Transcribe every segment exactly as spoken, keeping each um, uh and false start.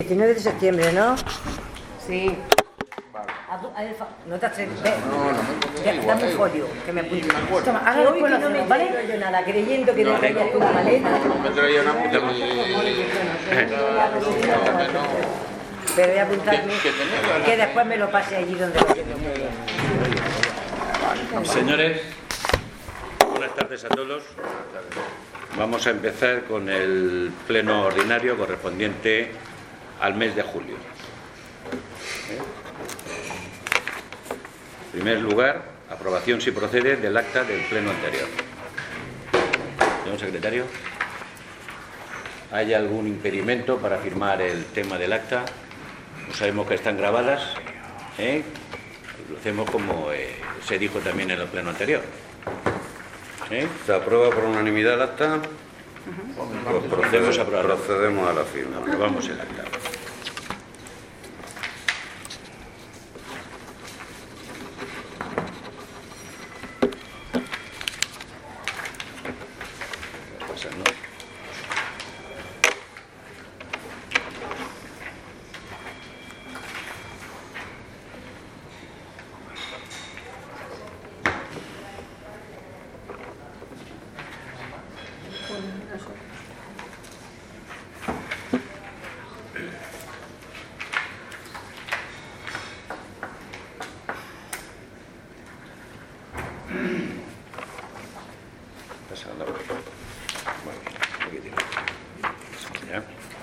diecinueve de septiembre, ¿no? Sí. No te atreves. No, no me Ya, dame un folio, que me apunte. Toma, Que ahora hoy después lo no me hacemos, ¿vale? traigo yo nada, creyendo que No, no traías no. tú la maleta. Me traía una puta muy... Pero voy a apuntarme Que- que tenerlo, que después me lo pase allí donde lo tengo. Señores, buenas tardes a todos. Vamos a empezar con el pleno ordinario correspondiente al mes de julio. En primer lugar, aprobación, si procede, del acta del pleno anterior. Señor secretario, ¿hay algún impedimento para firmar el tema del acta? No sabemos que están grabadas, ¿eh? Lo hacemos como eh, se dijo también en el pleno anterior. ¿Sí? Se aprueba por unanimidad el acta. Pues procedemos, a aprobar. procedemos a la firma. Aprobamos el acta. Pasa, ¿no? Pasando. Muy bien, aquí tiene. Ya.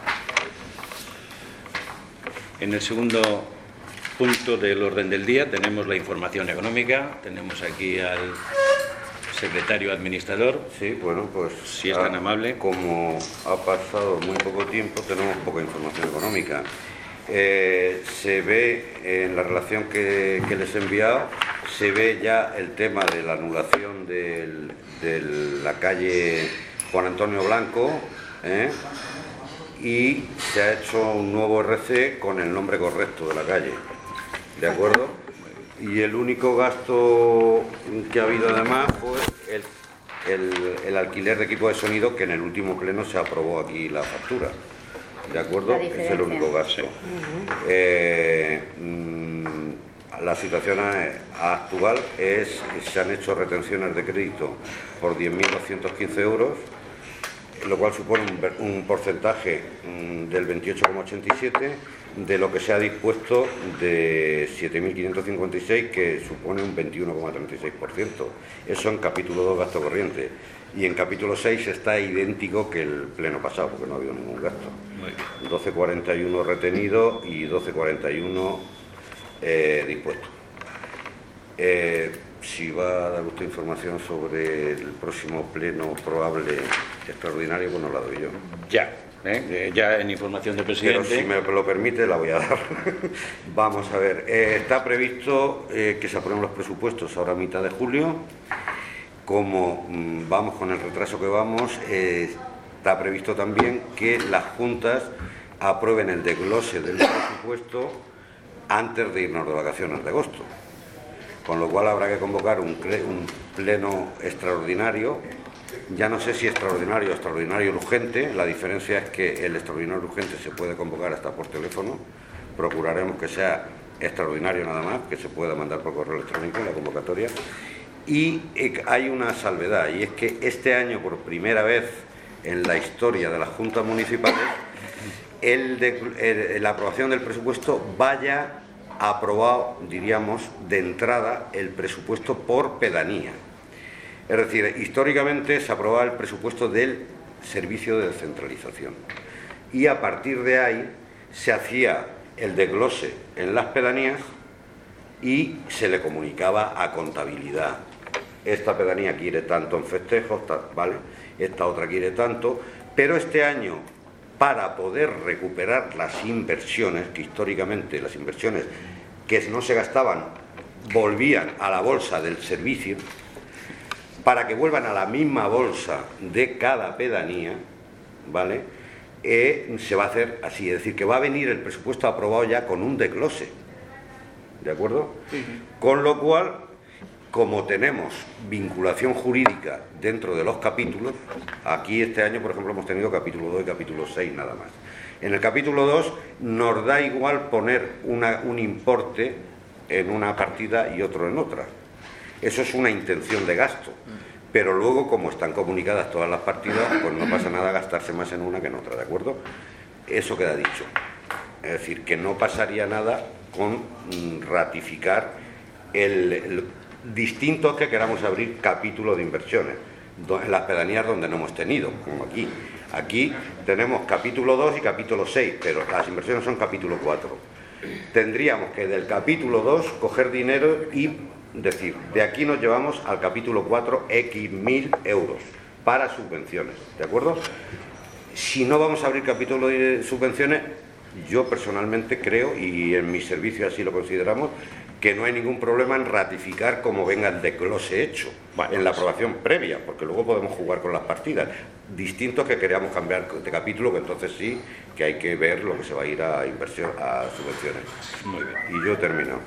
En el segundo punto del orden del día tenemos la información económica. Tenemos aquí al secretario administrador. Sí, bueno, pues Si es tan ah, amable. Como ha pasado muy poco tiempo, tenemos poca información económica. Eh, se ve en la relación que, que les he enviado, se ve ya el tema de la anulación del- de la calle Juan Antonio Blanco, ¿eh? Y se ha hecho un nuevo R C con el nombre correcto de la calle, ¿de acuerdo? Y el único gasto que ha habido además fue el, el- el alquiler de equipo de sonido, que en el último pleno se aprobó aquí la factura, ¿de acuerdo? La Es el diferencia. único gasto. Eh, mm, la situación eh, actual es que se han hecho retenciones de crédito por diez mil doscientos quince euros, lo cual supone un, ver- un porcentaje mm, del veintiocho coma ochenta y siete de lo que se ha dispuesto de siete mil quinientos cincuenta y seis, que supone un veintiuno coma treinta y seis por ciento. Eso en capítulo dos, gasto corriente. Y en capítulo seis está idéntico que el pleno pasado, porque no ha habido ningún gasto. Muy bien. doce coma cuarenta y uno retenido y doce coma cuarenta y uno eh, dispuesto. Eh, si va a dar usted información sobre el próximo pleno probable extraordinario, pues no la doy yo. Ya, ¿eh? Eh, ya en información del Pero presidente. si me lo permite, la voy a dar. Vamos a ver, eh, está previsto eh, que se aprueben los presupuestos ahora a mitad de julio. Como mm, vamos con el retraso que vamos, eh, está previsto también que las juntas aprueben el desglose del presupuesto antes de irnos de vacaciones de agosto. Con lo cual habrá que convocar un, cle- un pleno extraordinario. Ya no sé si extraordinario o extraordinario urgente. La diferencia es que el extraordinario urgente se puede convocar hasta por teléfono. Procuraremos que sea extraordinario nada más, que se pueda mandar por correo electrónico la convocatoria. Y eh, hay una salvedad, y es que este año, por primera vez en la historia de las juntas municipales, el de- el- la aprobación del presupuesto vaya aprobado, diríamos, de entrada el presupuesto por pedanía. Es decir, históricamente se aprobaba el presupuesto del servicio de descentralización y a partir de ahí se hacía el desglose en las pedanías y se le comunicaba a contabilidad. Esta pedanía quiere tanto en festejos, ta- ¿vale? Esta otra quiere tanto, pero este año, para poder recuperar las inversiones, que históricamente las inversiones que no se gastaban volvían a la bolsa del servicio, para que vuelvan a la misma bolsa de cada pedanía, ¿vale? Eh, se va a hacer así, es decir, que va a venir el presupuesto aprobado ya con un desglose, ¿de acuerdo? Con lo cual, como tenemos vinculación jurídica dentro de los capítulos, aquí este año, por ejemplo, hemos tenido capítulo dos y capítulo seis nada más. En el capítulo dos nos da igual poner una, un importe en una partida y otro en otra. Eso es una intención de gasto. Pero luego, como están comunicadas todas las partidas, pues no pasa nada gastarse más en una que en otra, ¿de acuerdo? Eso queda dicho. Es decir, que no pasaría nada con ratificar el, el distinto que queramos abrir capítulos de inversiones, en las pedanías donde no hemos tenido, como aquí. Aquí tenemos capítulo dos y capítulo seis, pero las inversiones son capítulo cuatro. Tendríamos que del capítulo dos coger dinero y decir, de aquí nos llevamos al capítulo cuatro X mil euros para subvenciones, ¿de acuerdo? Si no vamos a abrir capítulo de subvenciones, yo personalmente creo, y en mi servicio así lo consideramos, que no hay ningún problema en ratificar como venga el desglose hecho, bueno, en la aprobación previa, porque luego podemos jugar con las partidas. Distinto que queríamos cambiar de capítulo, que entonces sí que hay que ver lo que se va a ir a inversión, a subvenciones. Muy bien. Y yo he terminado.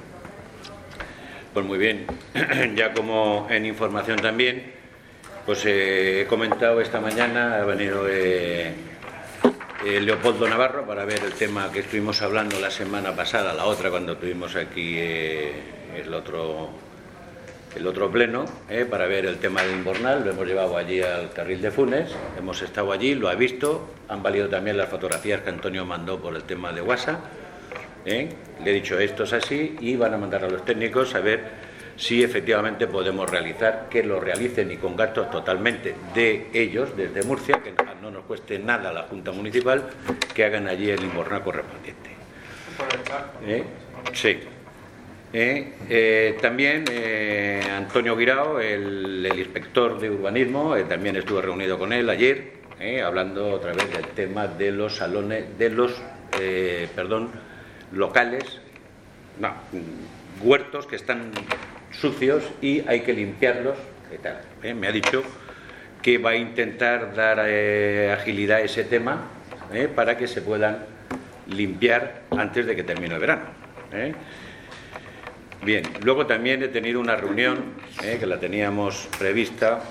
Pues muy bien. Ya como en información también, pues eh, he comentado esta mañana, ha venido eh, eh, Leopoldo Navarro para ver el tema que estuvimos hablando la semana pasada, la otra cuando tuvimos aquí eh, el otro el otro pleno, eh, para ver el tema del Inbornal. Lo hemos llevado allí al carril de Funes, hemos estado allí, lo ha visto, han valido también las fotografías que Antonio mandó por el tema de WhatsApp, eh. Le he dicho esto es así y van a mandar a los técnicos a ver si efectivamente podemos realizar, que lo realicen y con gastos totalmente de ellos, desde Murcia, que no nos cueste nada a la Junta Municipal, que hagan allí el Inbornal correspondiente. ¿Eh? Sí. Eh, eh, también eh, Antonio Guirao, el, el inspector de urbanismo, eh, también estuve reunido con él ayer, eh, hablando otra vez del tema de los salones, de los, eh, perdón, locales, no, huertos que están sucios y hay que limpiarlos, y tal, eh, me ha dicho que va a intentar dar eh, agilidad a ese tema, eh, para que se puedan limpiar antes de que termine el verano. Eh. Bien, luego también he tenido una reunión, eh, que la teníamos prevista,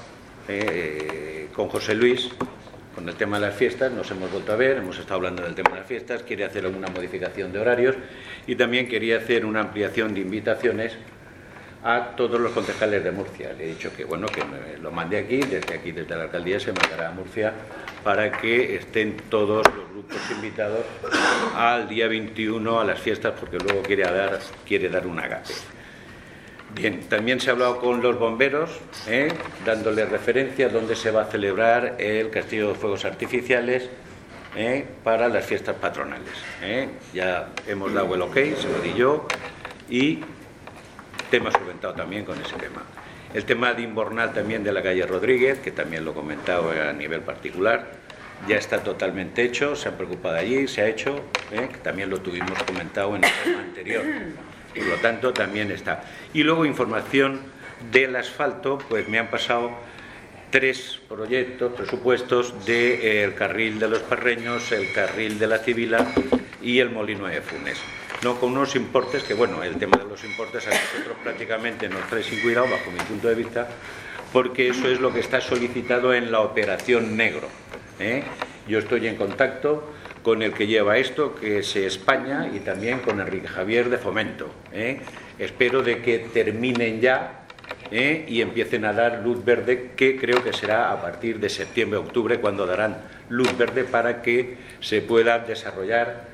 eh, con José Luis, con el tema de las fiestas. Nos hemos vuelto a ver, hemos estado hablando del tema de las fiestas, quiere hacer alguna modificación de horarios y también quería hacer una ampliación de invitaciones a todos los concejales de Murcia. Le he dicho que bueno, que me lo mande aquí, desde aquí, desde la alcaldía se mandará a Murcia para que estén todos los grupos invitados al día veintiuno a las fiestas, porque luego quiere dar, quiere dar un agape. Bien, también se ha hablado con los bomberos, ¿eh? dándole referencia donde se va a celebrar el castillo de fuegos artificiales, ¿eh? para las fiestas patronales. ¿eh? Ya hemos dado el ok, se lo di yo, y tema solventado también con ese tema. El tema de Inbornal también de la calle Rodríguez, que también lo he comentado a nivel particular, ya está totalmente hecho, se han preocupado allí, se ha hecho, ¿eh? que también lo tuvimos comentado en el tema anterior. Por lo tanto, también está. Y luego información del asfalto, pues me han pasado tres proyectos, presupuestos del de, eh, carril de los Parreños, el carril de la Cibila y el Molino de Funes. No, con unos importes que, bueno, el tema de los importes a nosotros prácticamente nos trae sin cuidado, bajo mi punto de vista, porque eso es lo que está solicitado en la operación Negro. ¿eh? Yo estoy en contacto con el que lleva esto, que es España, y también con Enrique Javier de Fomento. ¿eh? Espero de que terminen ya ¿eh? y empiecen a dar luz verde, que creo que será a partir de septiembre-octubre cuando darán luz verde para que se pueda desarrollar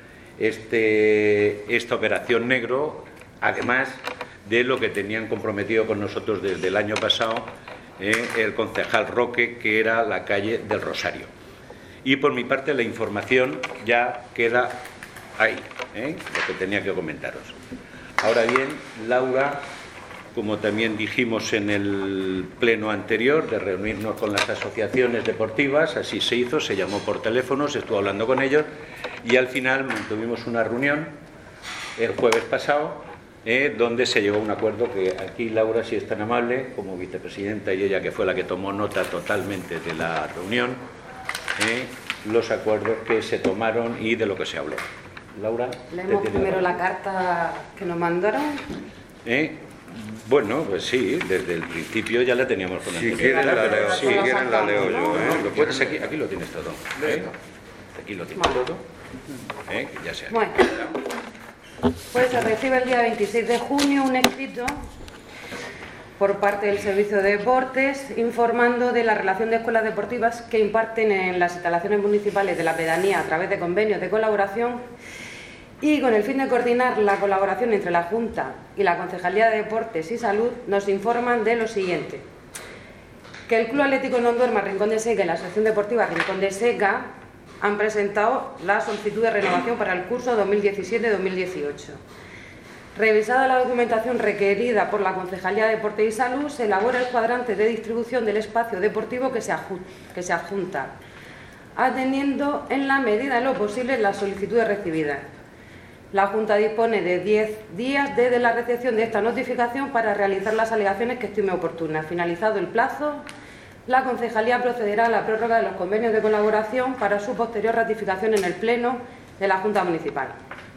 este, esta operación Negro, además de lo que tenían comprometido con nosotros desde el año pasado ¿eh? el concejal Roque, que era la calle del Rosario. Y por mi parte la información ya queda ahí, ¿eh? lo que tenía que comentaros. Ahora bien, Laura, como también dijimos en el pleno anterior, de reunirnos con las asociaciones deportivas, así se hizo, se llamó por teléfono, se estuvo hablando con ellos y al final tuvimos una reunión el jueves pasado, eh, donde se llegó a un acuerdo que aquí Laura, si es tan amable, como vicepresidenta y ella que fue la que tomó nota totalmente de la reunión, eh, los acuerdos que se tomaron y de lo que se habló. Laura, leemos primero la carta que nos mandaron. ¿Eh? Bueno, pues sí, desde el principio ya la teníamos con Si quieren la leo, sí, si quieren la leo yo. ¿eh? Lo puedes aquí, aquí lo tienes todo. ¿eh? Aquí lo tienes todo. ¿eh? Ya sea. Bueno, pues se recibe el día veintiséis de junio un escrito por parte del Servicio de Deportes informando de la relación de escuelas deportivas que imparten en las instalaciones municipales de la pedanía a través de convenios de colaboración, y con el fin de coordinar la colaboración entre la Junta y la Concejalía de Deportes y Salud, nos informan de lo siguiente: que el Club Atlético Nonduerma Rincón de Seca y la Asociación Deportiva Rincón de Seca han presentado la solicitud de renovación para el curso dos mil diecisiete dos mil dieciocho. Revisada la documentación requerida por la Concejalía de Deportes y Salud, se elabora el cuadrante de distribución del espacio deportivo que se adjunta, atendiendo en la medida de lo posible las solicitudes recibidas. La Junta dispone de diez días desde la recepción de esta notificación para realizar las alegaciones que estime oportunas. Finalizado el plazo, la Concejalía procederá a la prórroga de los convenios de colaboración para su posterior ratificación en el Pleno de la Junta Municipal.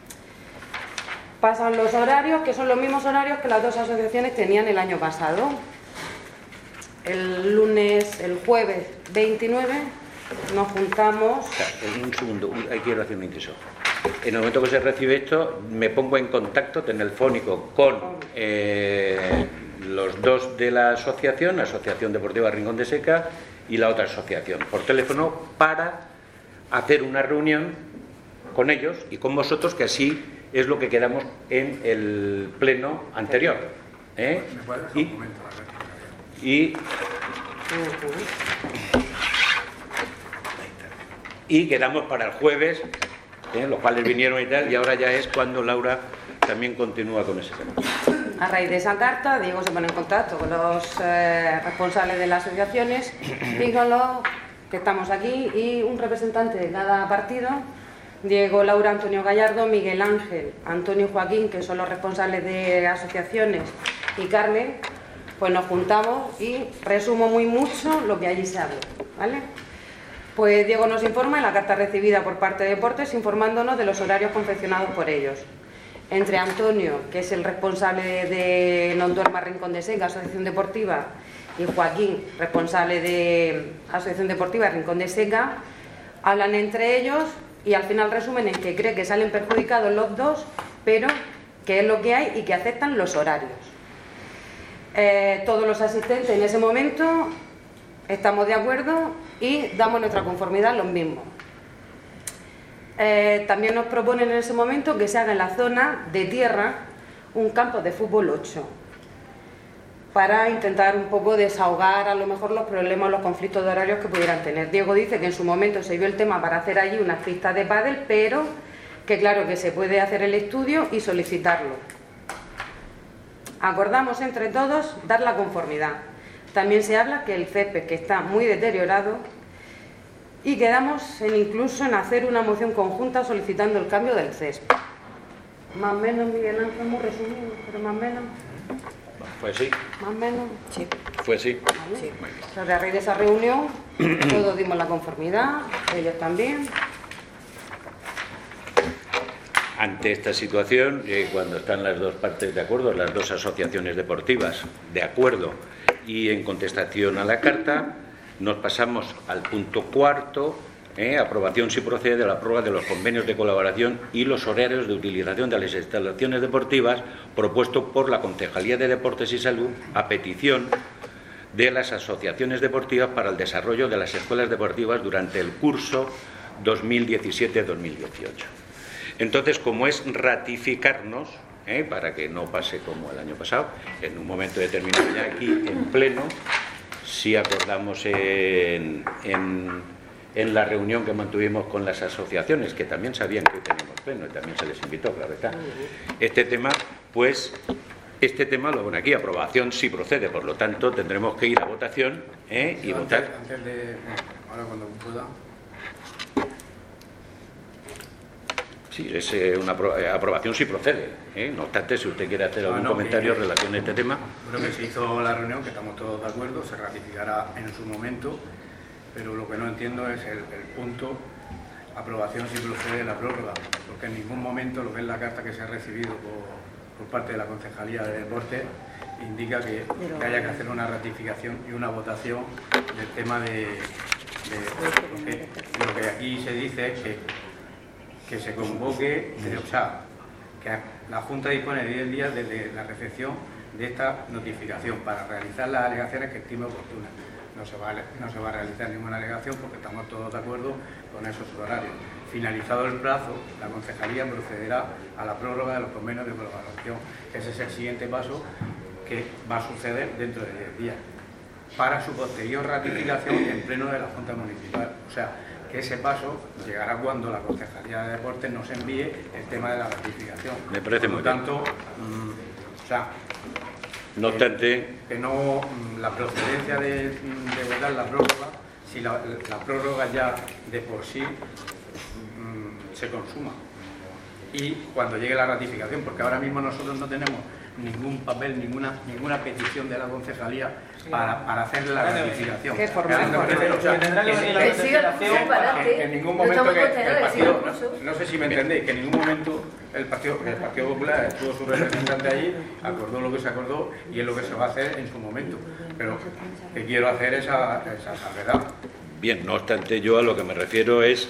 Pasan los horarios, que son los mismos horarios que las dos asociaciones tenían el año pasado. El lunes, el jueves veintinueve, nos juntamos... Un segundo, ahí quiero hacer un inciso. En el momento que se recibe esto, me pongo en contacto telefónico con eh, los dos de la asociación, la Asociación Deportiva Rincón de Seca y la otra asociación, por teléfono, para hacer una reunión con ellos y con vosotros, que así es lo que quedamos en el pleno anterior. ¿eh? Y, y, y quedamos para el jueves, ¿eh? Los cuales vinieron y tal, y ahora ya es cuando Laura también continúa con ese tema. A raíz de esa carta, Diego se pone en contacto con los eh, responsables de las asociaciones y con los que estamos aquí, y un representante de cada partido: Diego, Laura, Antonio Gallardo, Miguel Ángel, Antonio y Joaquín, que son los responsables de asociaciones, y Carmen. Pues nos juntamos y resumo muy mucho lo que allí se habla, ¿vale? Pues Diego nos informa en la carta recibida por parte de Deportes, informándonos de los horarios confeccionados por ellos. Entre Antonio, que es el responsable de Nonduerma Rincón de Seca, Asociación Deportiva, y Joaquín, responsable de Asociación Deportiva Rincón de Seca, hablan entre ellos y al final resumen en que cree que salen perjudicados los dos, pero que es lo que hay y que aceptan los horarios. Eh, todos los asistentes en ese momento estamos de acuerdo y damos nuestra conformidad a los mismos. Eh, también nos proponen en ese momento que se haga en la zona de tierra un campo de fútbol ocho, para intentar un poco desahogar a lo mejor los problemas, los conflictos de horarios que pudieran tener. Diego dice que en su momento se vio el tema para hacer allí unas pistas de pádel, pero que claro que se puede hacer el estudio y solicitarlo. Acordamos entre todos dar la conformidad. También se habla que el césped, que está muy deteriorado, y quedamos en incluso en hacer una moción conjunta solicitando el cambio del césped. Más o menos, Miguel Ángel, muy resumido, pero más o menos. Fue así. Más o menos. Sí. Fue así. ¿Vale? Sí. O sea, a raíz de esa reunión, todos dimos la conformidad, ellos también. Ante esta situación, eh, cuando están las dos partes de acuerdo, las dos asociaciones deportivas de acuerdo y en contestación a la carta, nos pasamos al punto cuarto, eh, aprobación si procede de la prórroga de los convenios de colaboración y los horarios de utilización de las instalaciones deportivas propuesto por la Concejalía de Deportes y Salud a petición de las asociaciones deportivas para el desarrollo de las escuelas deportivas durante el curso dos mil diecisiete dos mil dieciocho. Entonces, como es ratificarnos, ¿eh? para que no pase como el año pasado, en un momento determinado ya aquí en pleno, si acordamos en, en, en la reunión que mantuvimos con las asociaciones, que también sabían que hoy teníamos pleno y también se les invitó, claro está, este tema, pues este tema lo pone aquí, aprobación si procede, por lo tanto tendremos que ir a votación ¿eh? y antes, votar. Antes de, ahora cuando pueda. Sí, es eh, una apro eh, aprobación si procede. ¿eh? No obstante, si usted quiere hacer algún no, no, comentario en que, relación a este tema. Creo que se hizo la reunión, que estamos todos de acuerdo, se ratificará en su momento, pero lo que no entiendo es el, el punto aprobación si procede la prórroga, porque en ningún momento lo que es la carta que se ha recibido por, por parte de la Concejalía de Deportes indica que, que haya que hacer una ratificación y una votación del tema de, de, de lo, que, de lo que aquí se dice es que que se convoque, o sea, que la Junta dispone de diez días desde la recepción de esta notificación para realizar las alegaciones que estime oportunas. No se, va a, no se va a realizar ninguna alegación porque estamos todos de acuerdo con esos horarios. Finalizado el plazo, la Concejalía procederá a la prórroga de los convenios de colaboración. Ese es el siguiente paso que va a suceder dentro de diez días, para su posterior ratificación en pleno de la Junta Municipal. O sea, que ese paso llegará cuando la Concejalía de Deportes nos envíe el tema de la ratificación. Me parece muy bien. Por lo tanto, mmm, o sea, no obstante, que no la procedencia de, de votar la prórroga, si la, la prórroga ya de por sí mmm, se consuma y cuando llegue la ratificación, porque ahora mismo nosotros no tenemos ningún papel, ninguna ninguna petición de la concejalía para, para hacer la ratificación. ¿Qué forma? En ningún momento que el partido, no, no sé si me entendéis, que en ningún momento el Partido, el Partido Popular estuvo su representante allí, acordó lo que se acordó y es lo que se va a hacer en su momento. Pero que quiero hacer esa, esa salvedad. Bien, no obstante, yo a lo que me refiero es,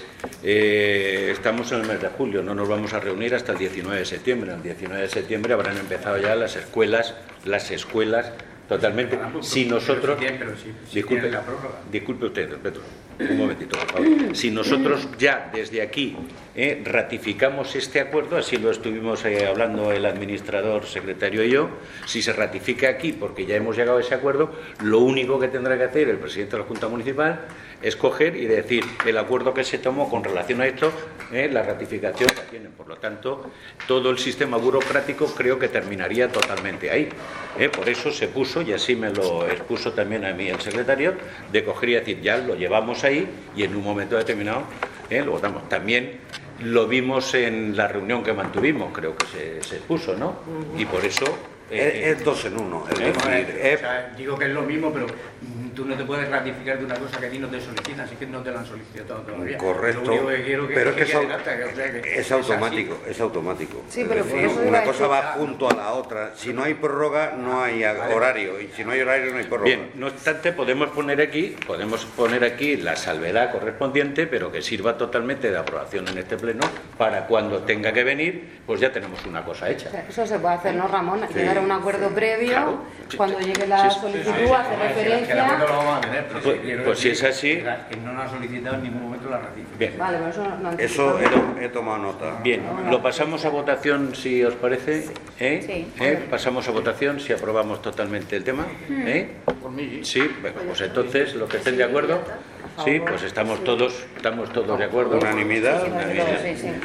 eh, estamos en el mes de julio, no nos vamos a reunir hasta el diecinueve de septiembre. El diecinueve de septiembre habrán empezado ya las escuelas, las escuelas totalmente. Si nosotros, disculpe, disculpe usted, Pedro, un momentito, por favor. Si nosotros ya desde aquí eh, ratificamos este acuerdo, así lo estuvimos eh, hablando el administrador, secretario y yo, si se ratifica aquí porque ya hemos llegado a ese acuerdo, lo único que tendrá que hacer el presidente de la Junta Municipal es coger y decir el acuerdo que se tomó con relación a esto, eh, la ratificación la tienen. Por lo tanto, todo el sistema burocrático creo que terminaría totalmente ahí. Eh, por eso se puso, y así me lo expuso también a mí el secretario, de coger y decir, ya lo llevamos ahí y en un momento determinado eh, lo votamos. También lo vimos en la reunión que mantuvimos, creo que se, se puso, ¿no? Y por eso... Eh, es, es dos en uno. Es eh, decir, eh, o sea, digo que es lo mismo, pero tú no te puedes ratificar de una cosa que a ti no te solicitan, así que no te la han solicitado todavía. Correcto, que que, pero que es que, es, acta, que, o sea, que es automático, es, es automático. Sí, pero es decir, una cosa va junto a la otra. Si no hay prórroga, no hay horario, y si no hay horario, no hay prórroga. Bien, no obstante, podemos poner aquí, podemos poner aquí la salvedad correspondiente, pero que sirva totalmente de aprobación en este pleno para cuando tenga que venir, pues ya tenemos una cosa hecha. O sea, eso se puede hacer, ¿no, Ramón? Sí. Llegar a un acuerdo previo, claro, sí, cuando sí, llegue la sí, solicitud, sí, sí, hacer sí, referencia... Que el acuerdo lo vamos a tener, pero pues, si quiero pues si decir, es así... Que no nos ha solicitado en ningún momento la ratificación. Bien. Vale, pero eso no Eso he, he tomado nota. Bien, lo pasamos a votación si os parece. ¿Eh? Sí. ¿Eh? Pasamos a votación si aprobamos totalmente el tema. ¿Eh? Por mí. Sí, bueno, pues entonces, los que estén de acuerdo, sí, pues estamos todos, estamos todos de acuerdo. Unanimidad. Unanimidad. Sí, sí.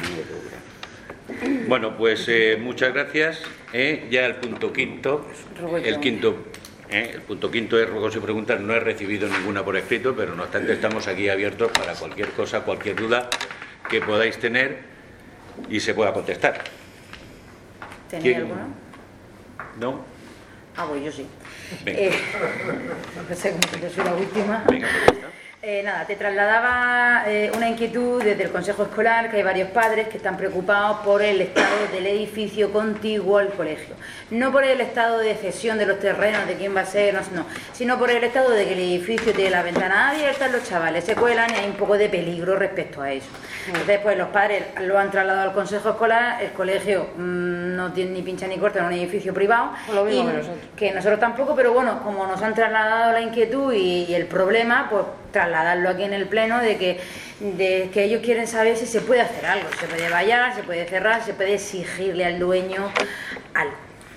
Bueno, pues eh, muchas gracias. ¿eh? Ya el punto quinto, el quinto, ¿eh? el punto quinto es ruegos y preguntas. No he recibido ninguna por escrito, pero no obstante estamos aquí abiertos para cualquier cosa, cualquier duda que podáis tener y se pueda contestar. ¿Tenéis alguna? ¿No? Ah, pues yo sí. Venga. Eh, no sé cómo que soy la última. Venga, pues ya está. Eh, nada, te trasladaba eh, una inquietud desde el Consejo Escolar, que hay varios padres que están preocupados por el estado del edificio contiguo al colegio. No por el estado de cesión de los terrenos, de quién va a ser, no, no, sino por el estado de que el edificio tiene la ventana abierta, los chavales se cuelan y hay un poco de peligro respecto a eso. Entonces, pues los padres lo han trasladado al Consejo Escolar, el colegio mmm, no tiene ni pincha ni corta en un edificio privado, lo mismo y, que nosotros. que nosotros tampoco, pero bueno, como nos han trasladado la inquietud y, y el problema, pues trasladarlo aquí en el pleno de que, de que ellos quieren saber si se puede hacer algo, se puede vallar, se puede cerrar, se puede exigirle al dueño algo.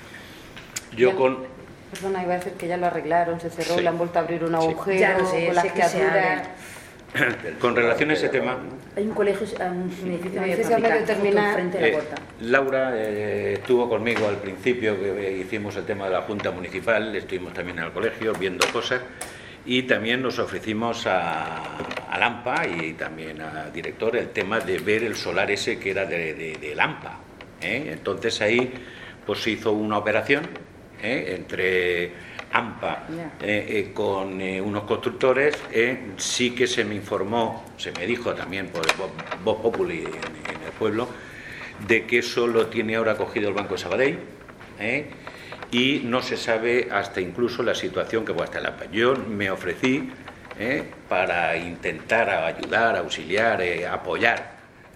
Yo con... Perdona, iba a decir que ya lo arreglaron, se cerró, Sí. le han vuelto a abrir un Sí. agujero, Ya lo sé, con las sé que se criaturas... Con relación a ese tema, Hay un colegio, un edificio medio edificio medio fabricado, terminado. justo enfrente de la eh, puerta. Laura eh, estuvo conmigo al principio que eh, hicimos el tema de la Junta Municipal, estuvimos también en el colegio viendo cosas y también nos ofrecimos a, a Lampa y también al director el tema de ver el solar ese que era de, de, de Lampa. ¿eh? Entonces ahí pues se hizo una operación ¿eh? entre AMPA eh, eh, con eh, unos constructores. eh, sí que se me informó, se me dijo también por Voz Populi en, en el pueblo, de que eso lo tiene ahora cogido el Banco de Sabadell eh, y no se sabe hasta incluso la situación que pueda estar la AMPA. Yo me ofrecí eh, para intentar ayudar, auxiliar, eh, apoyar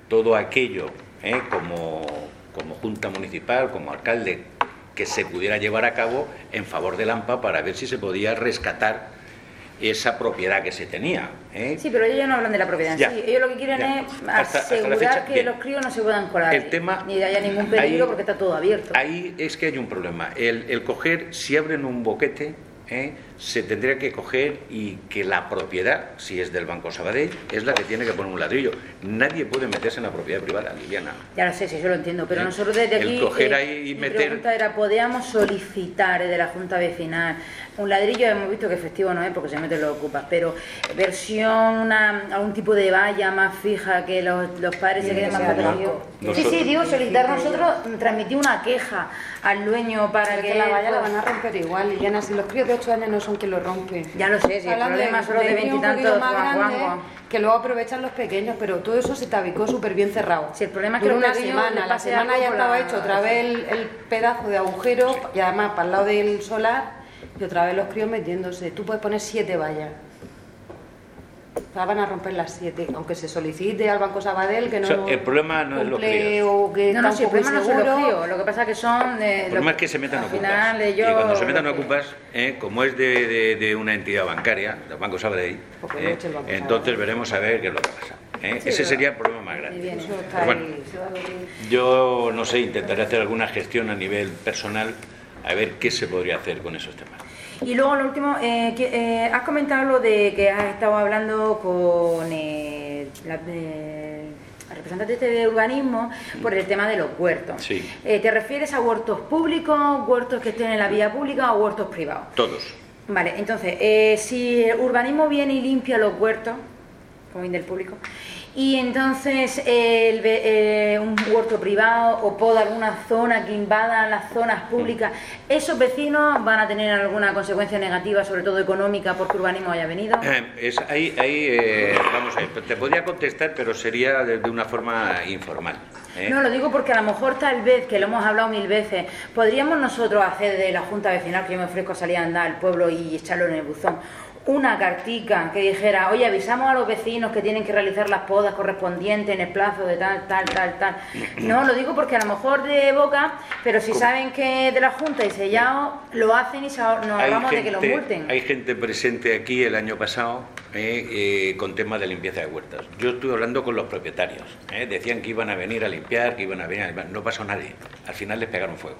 todo aquello, ¿eh? como, como Junta Municipal, como alcalde, que se pudiera llevar a cabo en favor del AMPA para ver si se podía rescatar esa propiedad que se tenía, ¿eh? Sí, pero ellos no hablan de la propiedad en Ya, sí. Ellos lo que quieren ya. es Hasta- hasta la asegurar fecha, que bien. los críos no se puedan colar, El tema- ni haya ningún peligro ahí- porque está todo abierto. Ahí es que hay un problema. El, el coger, si abren un boquete, ¿eh? se tendría que coger y que la propiedad, si es del Banco Sabadell, es la que tiene que poner un ladrillo. Nadie puede meterse en la propiedad privada, Liliana. Ya lo sé, sí, yo lo entiendo, pero ¿Eh? nosotros desde El aquí, coger ahí y mi meter- pregunta era, ¿podíamos solicitar desde la Junta Vecinal un ladrillo? Hemos visto que efectivo no es porque se meten los ocupas, pero versión, una, algún tipo de valla más fija que los, los padres se queden más protegidos. Sí, Nosotros- sí, digo, solicitar nosotros, transmitir una queja al dueño para Pero que... que la valla la pues, van a romper igual, Liliana, si los críos de ocho años no son quien lo rompe. Ya lo sé, si el Hablando problema son los de niños un veintitantos poquito más guan, guan, grandes, guan. que luego aprovechan los pequeños, pero todo eso se tabicó súper bien cerrado. Si el problema es que Duró los una pequeños semana, les la pase semana algo ya con estaba la- hecho otra vez el, el pedazo de agujero y además para el lado del solar y otra vez los críos metiéndose. Tú puedes poner siete vallas. Ahora van a romper las siete, aunque se solicite al Banco Sabadell que no O sea, el problema no es los cumple críos. o que No, no, está si el un poco problema no son los inseguro. críos, lo que pasa es que son... Eh, El problema es que se metan al ocupas. final, ellos- Y cuando se metan ocupas, ¿eh? como es de, de- de una entidad bancaria, del Banco Sabadell, Porque ¿eh? lo eche el Banco entonces Sabadell. veremos a ver qué es lo que pasa. ¿eh? Sí, Ese pero- sería el problema más Ahí grande. viene. Eso está Pero bueno, ahí. yo no sé, intentaré hacer alguna gestión a nivel personal a ver qué se podría hacer con esos temas. Y luego lo último, eh, que, eh, has comentado lo de que has estado hablando con eh, la, eh, el representante este de urbanismo por el tema de los huertos. Sí. Eh, ¿Te refieres a huertos públicos, huertos que estén en la vía pública o huertos privados? Todos. Vale, entonces, eh, si el urbanismo viene y limpia los huertos, como bien del público, y entonces eh, el ve- eh, un huerto privado o poda alguna zona que invada las zonas públicas, ¿esos vecinos van a tener alguna consecuencia negativa, sobre todo económica, porque urbanismo haya venido? Eh, es, ahí, ahí eh, vamos a ver, te podría contestar, pero sería de, de una forma informal. ¿eh? No, lo digo porque a lo mejor tal vez, que lo hemos hablado mil veces, podríamos nosotros hacer de la Junta Vecinal, que yo me ofrezco a salir a andar al pueblo y echarlo en el buzón, una cartica que dijera, oye, avisamos a los vecinos que tienen que realizar las podas correspondientes en el plazo de tal, tal, tal, tal. No, lo digo porque a lo mejor de boca, pero si saben que es de la Junta y sellado, lo hacen y se ahor- nos Hay ahorramos de que lo gente- multen. Hay gente presente aquí el año pasado eh, eh, con temas de limpieza de huertas. Yo estuve hablando con los propietarios. eh, Decían que iban a venir a limpiar, que iban a venir a limpiar. No pasó nadie. Al final les pegaron fuego.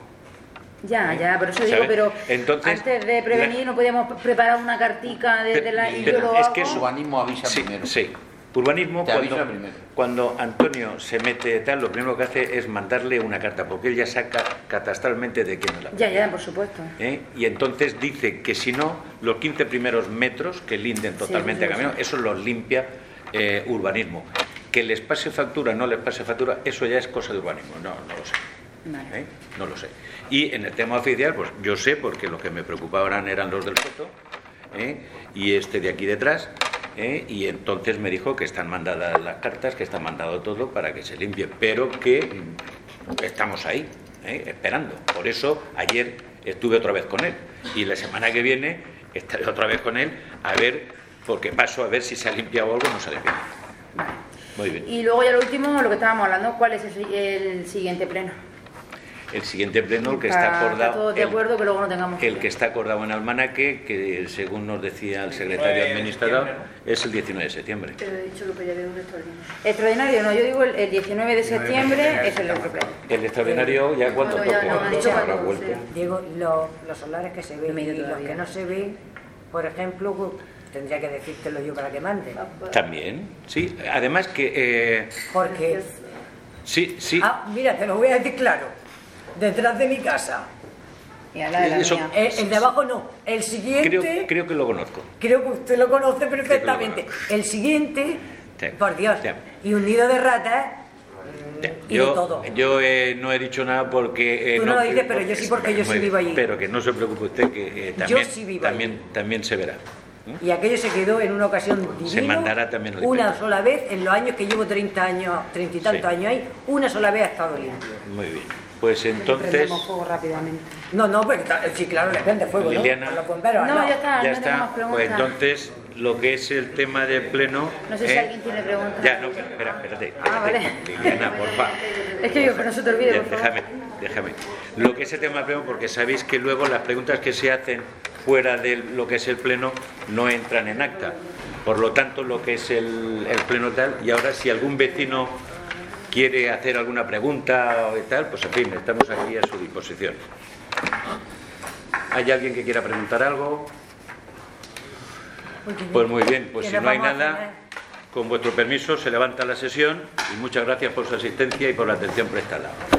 Ya, ya, por eso digo, ¿Sabes? pero Entonces, antes de prevenir la- no podíamos preparar una cartica de, de la, y yo Pero lo es hago. que eso- Urbanismo avisa Sí, primero. sí. Urbanismo, Te avisa cuando, primero. cuando Antonio se mete tal, lo primero que hace es mandarle una carta, porque él ya saca catastralmente de quién es la Ya, propiedad. ya, por supuesto. ¿eh? Y entonces dice que si no, los quince primeros metros que linden totalmente sí, a sí, camión, eso los limpia eh, urbanismo. Que les pase factura, no les pase factura, eso ya es cosa de urbanismo, no, no lo sé. Vale. ¿eh? No lo sé. Y en el tema oficial, pues yo sé, porque los que me preocupaban eran los del Soto, ¿eh? y este de aquí detrás, ¿eh? y entonces me dijo que están mandadas las cartas, que está mandado todo para que se limpie, pero que mm, estamos ahí, ¿eh? esperando. Por eso ayer estuve otra vez con él, y la semana que viene estaré otra vez con él, a ver, porque paso a ver si se ha limpiado algo o no se ha limpiado. Vale. Muy bien. Y luego ya lo último, lo que estábamos hablando, ¿cuál es el, el siguiente pleno? El siguiente pleno, el que Para está estar acordado... todos de el- acuerdo, que luego no tengamos... El que está acordado en Almanaque, que según nos decía el secretario administrador, es el diecinueve de septiembre. Pero he dicho que podía haber un extraordinario. Extraordinario, no, yo digo el, el diecinueve de septiembre es el otro pleno. El extraordinario, ¿ya cuánto Bueno, ya toque? no, han dicho Habrá cuando vuelto. sea. Digo, lo- los solares que se ven No me he y ido los todavía. que no se ven, por ejemplo, pues, tendría que decírtelo yo para que mande. También, sí. Además que... eh, Porque, sí, sí. ah, mira, te lo voy a decir claro, detrás de mi casa, Y a la de la Eso- mía. el, el de abajo no, el siguiente, Creo, creo, creo que lo conozco. que usted lo conoce perfectamente, conozco. el siguiente, Sí. por Dios, Sí. y un nido de ratas, y de Yo, todo. yo eh, no he dicho nada porque... eh, Tú no lo dices, pero yo sí, porque yo sí muy bien. vivo allí. Pero que no se preocupe usted, que eh, Yo también, sí vivo también, también se verá. Y aquello se quedó en una ocasión divino, Se mandará también al una inspector. sola vez, en los años que llevo treinta años, treinta y tantos Sí. años ahí, una sola vez ha estado limpio. Muy bien. Pues entonces... Prendemos fuego rápidamente. No, no, porque está- sí, claro, le prende fuego, Liliana. ¿no? Con los bomberos, No, ya está, Ya no tengo más está. preguntas. Pues entonces lo que es el tema del pleno... No sé si ¿eh? alguien tiene preguntas. Ya, no, espera, espérate, espérate. Ah, vale. Liliana, porfa. Es que digo, que no se te olvide, por favor. Déjame, déjame. Lo que es el tema del pleno, porque sabéis que luego las preguntas que se hacen fuera de lo que es el pleno no entran en acta. Por lo tanto, lo que es el, el pleno tal, y ahora si algún vecino quiere hacer alguna pregunta o tal, pues en fin, estamos aquí a su disposición. ¿Hay alguien que quiera preguntar algo? Pues muy bien, pues si no hay nada, con vuestro permiso se levanta la sesión y muchas gracias por su asistencia y por la atención prestada.